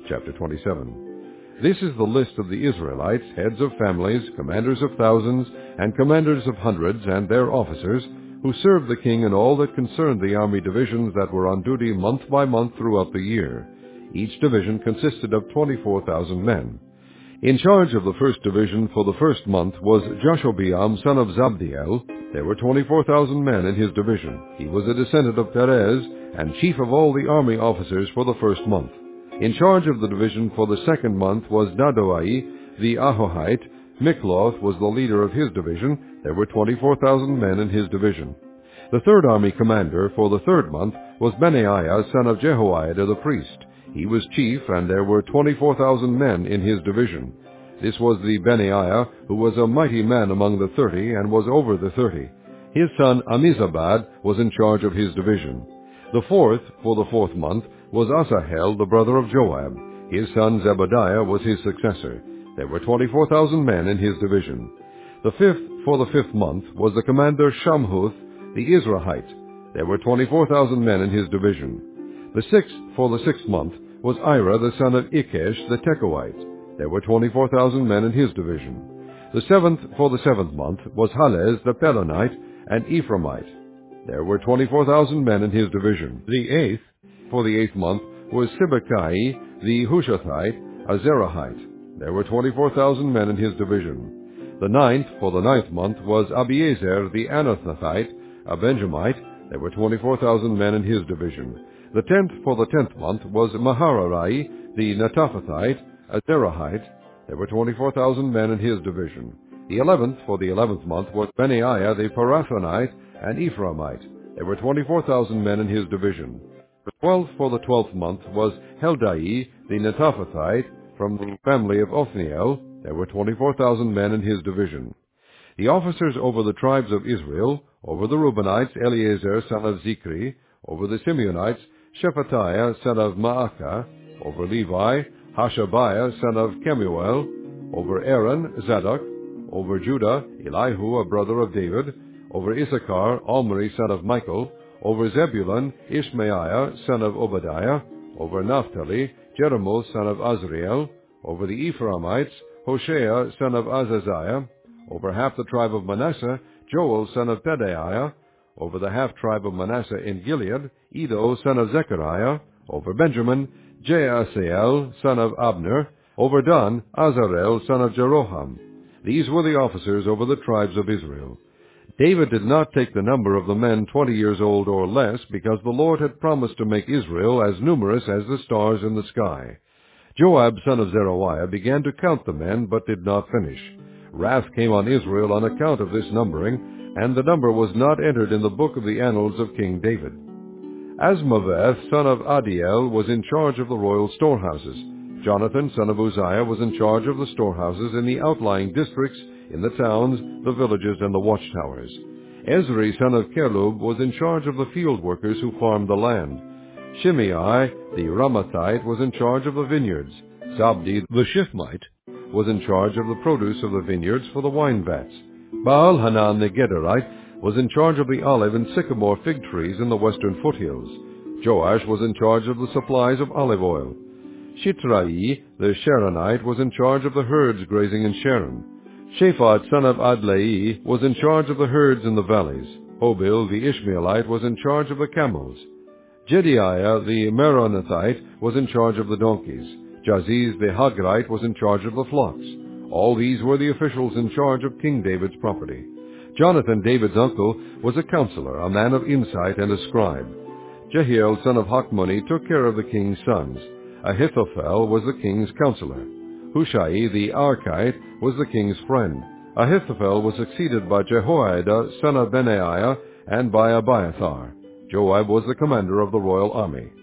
Chapter 27. This is the list of the Israelites, heads of families, commanders of thousands, and commanders of hundreds, and their officers, who served the king in all that concerned the army divisions that were on duty month by month throughout the year. Each division consisted of 24,000 men. In charge of the first division for the first month was Jashobeam, son of Zabdiel. There were 24,000 men in his division. He was a descendant of Perez, and chief of all the army officers for the first month. In charge of the division for the second month was Dadoai, the Ahohite. Mikloth was the leader of his division. There were 24,000 men in his division. The third army commander for the third month was Benaiah, son of Jehoiada the priest. He was chief, and there were 24,000 men in his division. This was the Benaiah who was a mighty man among the 30, and was over the 30. His son Ammizabad was in charge of his division. The fourth, for the fourth month, was Asahel, the brother of Joab. His son Zebadiah was his successor. There were 24,000 men in his division. The fifth, for the fifth month, was the commander Shamhuth, the Israelite. There were 24,000 men in his division. The sixth, for the sixth month, was Ira, the son of Ikesh, the Tekoite. There were 24,000 men in his division. The seventh, for the seventh month, was Halez, the Pelonite, and Ephraimite. There were 24,000 men in his division. The eighth, for the eighth month, was Sibbecai, the Hushathite, a Zerahite. There were 24,000 men in his division. The ninth, for the ninth month, was Abiezer, the Anathothite, a Benjamite. There were 24,000 men in his division. The 10th, for the 10th month, was Mahararai, the Netophathite, a Zerahite. There were 24,000 men in his division. The 11th, for the 11th month, was Benaiah, the Parathonite, an Ephraimite. There were 24,000 men in his division. The 12th, for the 12th month, was Heldai, the Netophathite, from the family of Othniel. There were 24,000 men in his division. The officers over the tribes of Israel, over the Reubenites, Eleazar, son of Zikri, over the Simeonites, Shephatiah, son of Maacah, over Levi, Hashabiah, son of Kemuel, over Aaron, Zadok, over Judah, Elihu, a brother of David, over Issachar, Omri, son of Michael, over Zebulun, Ishmaiah, son of Obadiah, over Naphtali, Jeremoth, son of Azriel, over the Ephraimites, Hoshea, son of Azaziah, over half the tribe of Manasseh, Joel, son of Pedaiah, over the half-tribe of Manasseh in Gilead, Edo, son of Zechariah, over Benjamin, Jaasiel, son of Abner, over Dan, Azarel, son of Jeroham. These were the officers over the tribes of Israel. David did not take the number of the men 20 years old or less, because the Lord had promised to make Israel as numerous as the stars in the sky. Joab, son of Zeruiah, began to count the men, but did not finish. Wrath came on Israel on account of this numbering, and the number was not entered in the book of the annals of King David. Asmaveth, son of Adiel, was in charge of the royal storehouses. Jonathan, son of Uzziah, was in charge of the storehouses in the outlying districts, in the towns, the villages, and the watchtowers. Ezri, son of Kelub, was in charge of the field workers who farmed the land. Shimei, the Ramathite, was in charge of the vineyards. Zabdi, the Shifmite, was in charge of the produce of the vineyards for the wine vats. Baal-Hanan the Gederite was in charge of the olive and sycamore fig trees in the western foothills. Joash was in charge of the supplies of olive oil. Shitrai the Sharonite was in charge of the herds grazing in Sharon. Shaphat, son of Adlai, was in charge of the herds in the valleys. Hobil the Ishmaelite was in charge of the camels. Jediah the Meronothite was in charge of the donkeys. Jaziz the Hagrite was in charge of the flocks. All these were the officials in charge of King David's property. Jonathan, David's uncle, was a counselor, a man of insight and a scribe. Jehiel, son of Hachmoni, took care of the king's sons. Ahithophel was the king's counselor. Hushai, the Archite, was the king's friend. Ahithophel was succeeded by Jehoiada, son of Benaiah, and by Abiathar. Joab was the commander of the royal army.